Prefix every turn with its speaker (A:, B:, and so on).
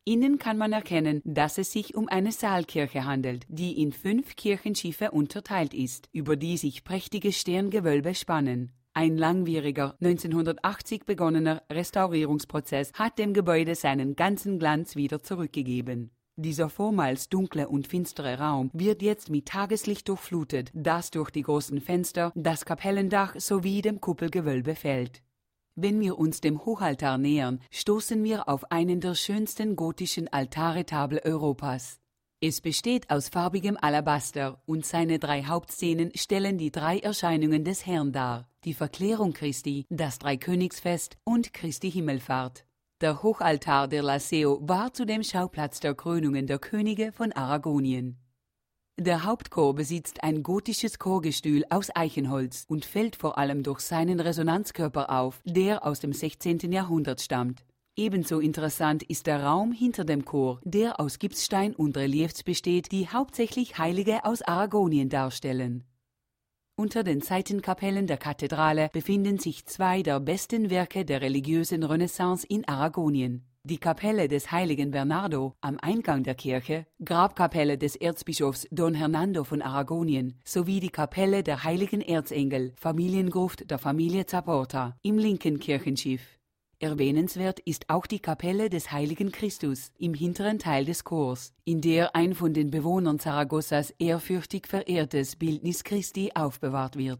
A: Innen kann man erkennen, dass es sich um eine Saalkirche handelt, die in 5 Kirchenschiffe unterteilt ist, über die sich prächtige Sterngewölbe spannen. Ein langwieriger, 1980 begonnener Restaurierungsprozess hat dem Gebäude seinen ganzen Glanz wieder zurückgegeben. Dieser vormals dunkle und finstere Raum wird jetzt mit Tageslicht durchflutet, das durch die großen Fenster, das Kapellendach sowie dem Kuppelgewölbe fällt. Wenn wir uns dem Hochaltar nähern, stoßen wir auf einen der schönsten gotischen Altarretabel Europas. Es besteht aus farbigem Alabaster und seine 3 Hauptszenen stellen die 3 Erscheinungen des Herrn dar: die Verklärung Christi, das Dreikönigsfest und Christi Himmelfahrt. Der Hochaltar der Laseo war zudem Schauplatz der Krönungen der Könige von Aragonien. Der Hauptchor besitzt ein gotisches Chorgestühl aus Eichenholz und fällt vor allem durch seinen Resonanzkörper auf, der aus dem 16. Jahrhundert stammt. Ebenso interessant ist der Raum hinter dem Chor, der aus Gipsstein und Reliefs besteht, die hauptsächlich Heilige aus Aragonien darstellen. Unter den Seitenkapellen der Kathedrale befinden sich 2 der besten Werke der religiösen Renaissance in Aragonien: die Kapelle des heiligen Bernardo am Eingang der Kirche, Grabkapelle des Erzbischofs Don Hernando von Aragonien, sowie die Kapelle der heiligen Erzengel, Familiengruft der Familie Zapporta, im linken Kirchenschiff. Erwähnenswert ist auch die Kapelle des heiligen Christus im hinteren Teil des Chors, in der ein von den Bewohnern Saragossas ehrfürchtig verehrtes Bildnis Christi aufbewahrt wird.